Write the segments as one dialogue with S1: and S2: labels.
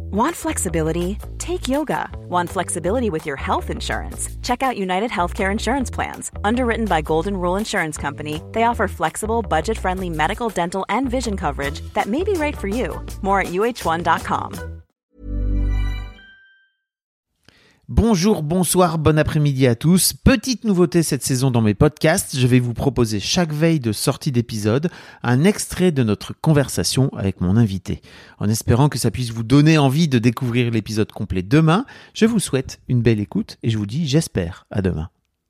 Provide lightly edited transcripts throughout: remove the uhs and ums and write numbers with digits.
S1: Want flexibility? Take yoga. Want flexibility with your health insurance? Check out United Healthcare Insurance Plans. Underwritten by Golden Rule Insurance Company, they offer flexible, budget-friendly medical, dental, and vision coverage that may be right for you. More at uh1.com.
S2: Bonjour, bonsoir, bon après-midi à tous. Petite nouveauté cette saison dans mes podcasts, je vais vous proposer chaque veille de sortie d'épisode un extrait de notre conversation avec mon invité. En espérant que ça puisse vous donner envie de découvrir l'épisode complet demain, je vous souhaite une belle écoute et je vous dis j'espère à demain.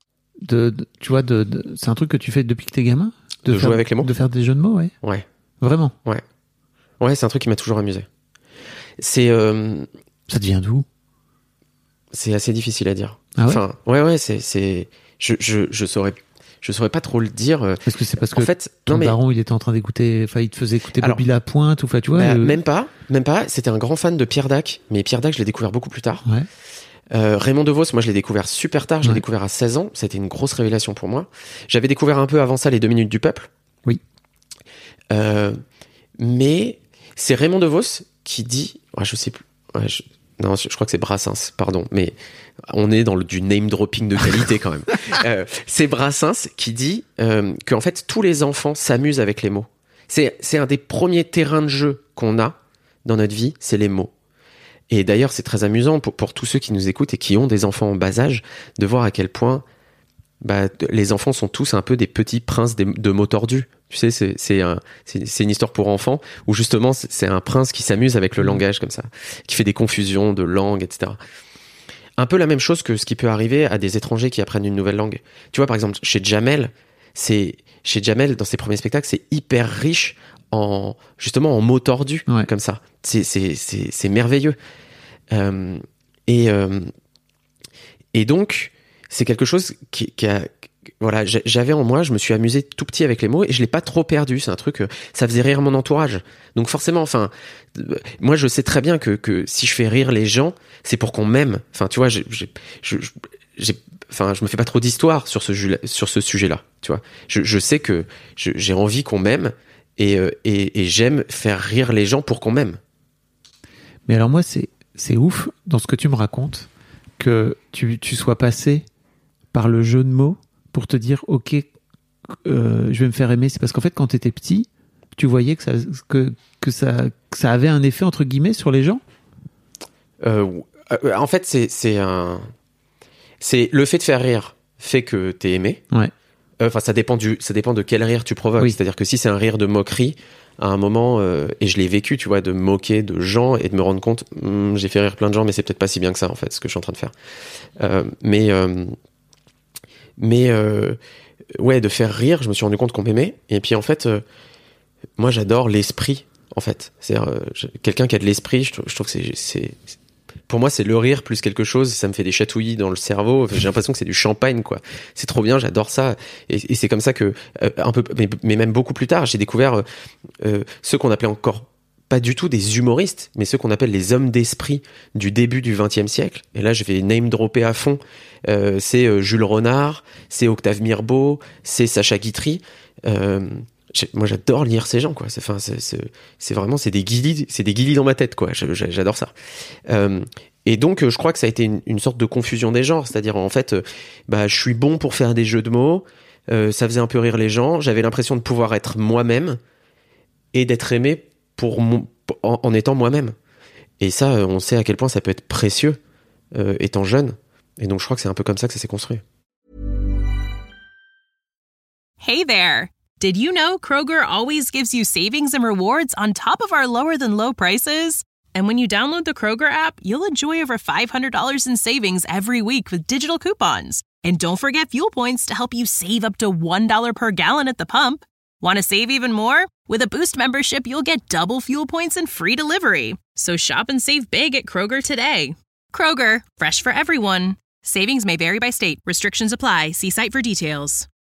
S2: C'est un truc que tu fais depuis que t'es gamin ?
S3: De jouer avec les mots ?
S2: De faire des jeux de mots, ouais.
S3: Ouais.
S2: Vraiment ?
S3: Ouais, c'est un truc qui m'a toujours amusé. Ça
S2: devient d'où ?
S3: C'est assez difficile à dire.
S2: Ah ouais?
S3: Enfin, ouais, je saurais pas trop le dire.
S2: Est-ce que c'est parce que
S3: ton
S2: daron, il était en train d'écouter, enfin, il te faisait écouter Bobby Lapointe, ou enfin, tu vois?
S3: Même pas. C'était un grand fan de Pierre Dac, mais Pierre Dac, je l'ai découvert beaucoup plus tard.
S2: Ouais.
S3: Raymond DeVos, moi, je l'ai découvert super tard. Je l'ai découvert à 16 ans. Ça a été une grosse révélation pour moi. J'avais découvert un peu avant ça les 2 minutes du peuple.
S2: Oui.
S3: Mais c'est Raymond DeVos qui dit, je sais plus. Non, je crois que c'est Brassens, pardon, mais on est dans du name dropping de qualité quand même. C'est Brassens qui dit que en fait tous les enfants s'amusent avec les mots. C'est un des premiers terrains de jeu qu'on a dans notre vie, c'est les mots. Et d'ailleurs, c'est très amusant pour tous ceux qui nous écoutent et qui ont des enfants en bas âge de voir à quel point les enfants sont tous un peu des petits princes de mots tordus. Tu sais, c'est une histoire pour enfants où justement c'est un prince qui s'amuse avec le langage comme ça, qui fait des confusions de langues, etc. Un peu la même chose que ce qui peut arriver à des étrangers qui apprennent une nouvelle langue. Tu vois, par exemple, chez Jamel, dans ses premiers spectacles, c'est hyper riche en mots tordus, comme ça. C'est merveilleux. Et donc, c'est quelque chose qui a... Voilà, j'avais en moi, je me suis amusé tout petit avec les mots et je l'ai pas trop perdu. C'est un truc, ça faisait rire mon entourage. Donc forcément, moi je sais très bien que si je fais rire les gens, c'est pour qu'on m'aime. Enfin, tu vois, je me fais pas trop d'histoire sur ce sujet-là. Tu vois, je sais que j'ai envie qu'on m'aime et j'aime faire rire les gens pour qu'on m'aime.
S2: Mais alors moi, c'est ouf dans ce que tu me racontes que tu sois passé par le jeu de mots pour te dire ok, je vais me faire aimer. C'est parce qu'en fait quand t'étais petit, tu voyais que ça avait un effet entre guillemets sur les gens.
S3: En fait c'est le fait de faire rire fait que t'es aimé.
S2: Ouais.
S3: Ça dépend de quel rire tu provoques. Oui. C'est-à-dire que si c'est un rire de moquerie, à un moment, et je l'ai vécu, tu vois, de me moquer de gens et de me rendre compte, j'ai fait rire plein de gens, mais c'est peut-être pas si bien que ça en fait, ce que je suis en train de faire. De faire rire, je me suis rendu compte qu'on m'aimait. Et puis en fait, moi j'adore l'esprit. En fait, c'est-à-dire quelqu'un qui a de l'esprit. Je trouve que c'est pour moi c'est le rire plus quelque chose. Ça me fait des chatouillis dans le cerveau. J'ai l'impression que c'est du champagne, quoi. C'est trop bien, j'adore ça. Et c'est comme ça que un peu, mais même beaucoup plus tard, j'ai découvert ceux qu'on appelait encore pas du tout des humoristes, mais ceux qu'on appelle les hommes d'esprit du début du XXe siècle. Et là, je vais name dropper à fond. C'est Jules Renard, c'est Octave Mirbeau, c'est Sacha Guitry. Moi, j'adore lire ces gens, quoi. C'est vraiment, c'est des guilis dans ma tête, quoi. J'adore ça. Et donc, je crois que ça a été une sorte de confusion des genres. C'est-à-dire, en fait, je suis bon pour faire des jeux de mots. Ça faisait un peu rire les gens. J'avais l'impression de pouvoir être moi-même et d'être aimé en étant moi-même. Et ça, on sait à quel point ça peut être précieux étant jeune. Et donc, je crois que c'est un peu comme ça que ça s'est construit.
S4: Hey there! Did you know Kroger always gives you savings and rewards on top of our lower-than-low prices? And when you download the Kroger app, you'll enjoy over $500 in savings every week with digital coupons. And don't forget fuel points to help you save up to $1 per gallon at the pump. Want to save even more? With a Boost membership, you'll get double fuel points and free delivery. So shop and save big at Kroger today. Kroger, fresh for everyone. Savings may vary by state. Restrictions apply. See site for details.